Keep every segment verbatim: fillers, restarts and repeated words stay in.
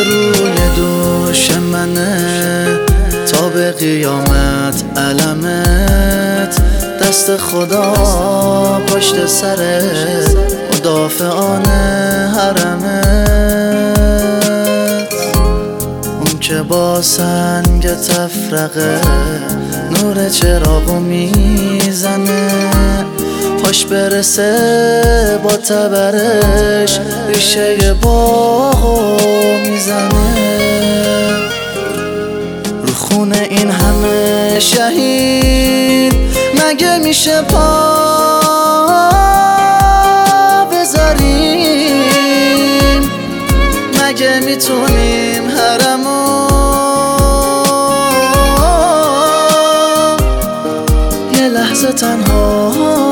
روی دوش منه تا به قیامت علمت، دست خدا پشت سرت مدافعان حرمت. اون که با سنگ تفرقه نور چراغو میزنه، پاش برسه با تبرش ریشه باغو میزنه. رو خونه این همه شهید مگه میشه پا بذاریم؟ مگه میتونیم حرمو یه لحظه تنها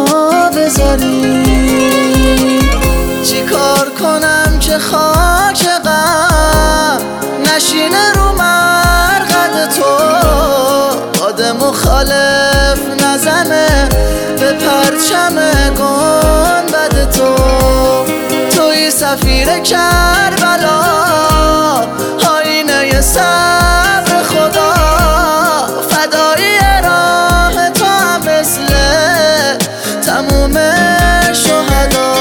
بذاریم؟ چی کار کنم که خاک غم نشینه رو مرقد تو، باد مخالف نزنه به پرچم گنبد تو. توی سفیر کربلا، آینه صبر خدا، فدایی راه تو هم مثل تموم شهدا.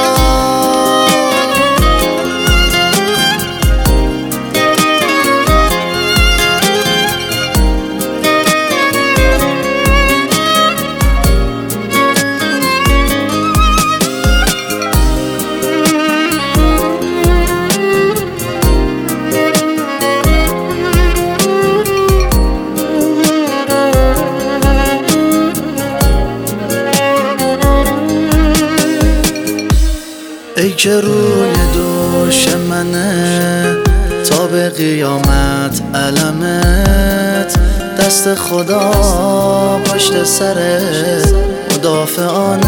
ای که روی دوش منه تا به قیامت علمت، دست خدا پشت سرت مدافعان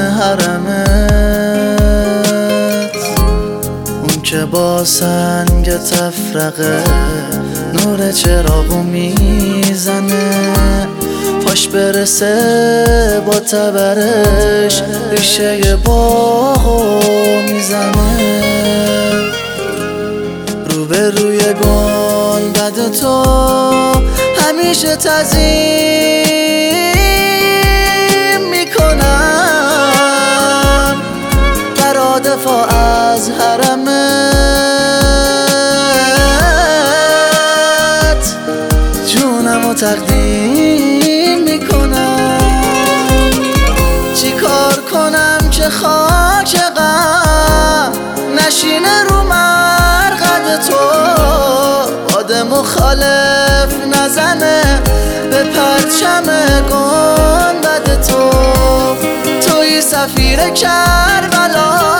حرمت. اون که با سنگ تفرقه نور چراغو میزنه، پاش برسه با تبرش ریشه باغو میزنه. رو به روی گنبد تو همیشه تعظیم میکنم، برا دفاع از حرمت جونمو تقدیم میکنم. چی کار کنم که خاک غم نشینه رو مرقد تو، باد مخالف نزنه به پرچم گنبد تو. توی سفیر کربلا،